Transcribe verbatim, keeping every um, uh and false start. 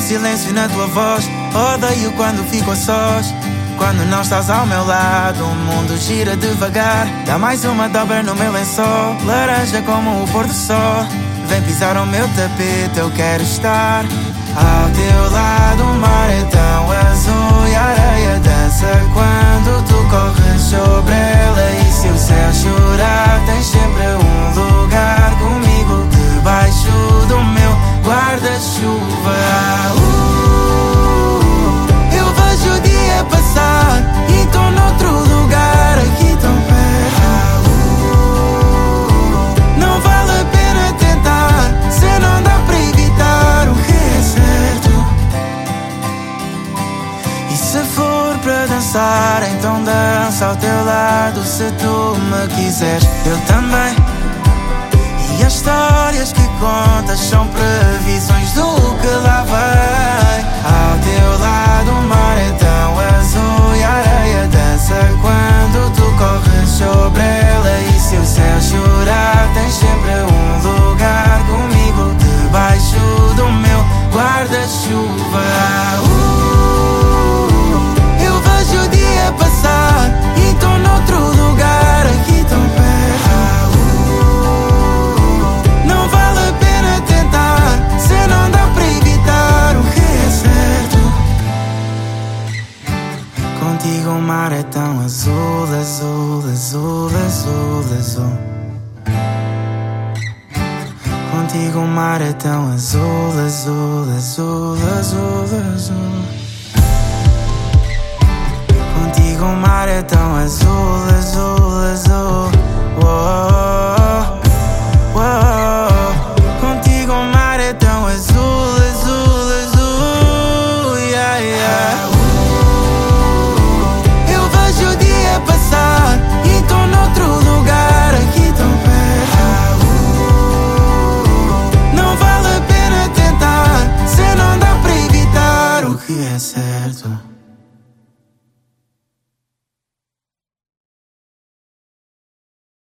silêncio na tua voz. Odeio quando fico a sós. Quando não estás ao meu lado, o mundo gira devagar. Dá mais uma dobra no meu lençol, laranja como o pôr do sol. Vem pisar o meu tapete, eu quero estar ao teu lado. O mar é tão azul e a areia dança quando tu corres sobre ela. E se o céu chorar, tens sempre um lugar comigo debaixo do meu guarda-chuva. uh, Eu vejo o dia passar e tô noutro lugar aqui tão perto. uh, Não vale a pena tentar, se não dá para evitar o que é certo. E se for para dançar, então dança ao teu lado. Se tu me quiseres, eu também. E as histórias que contas são previsões do que lá vem. Ao teu lado o mar é tão azul e a areia dança quando tu corres sobre ela. E se o céu chorar, tens sempre um lugar comigo debaixo do meu guarda-chuva. uh, Eu vejo o dia passar e tô noutro lugar aqui tão perto. Não vale a pena tentar, se não dá para evitar o que é certo. Contigo o mar é tão azul, azul, azul, azul, azul. Contigo o mar é tão azul, azul, azul, azul, azul. Contigo o mar é tão azul, azul, azul. Uou.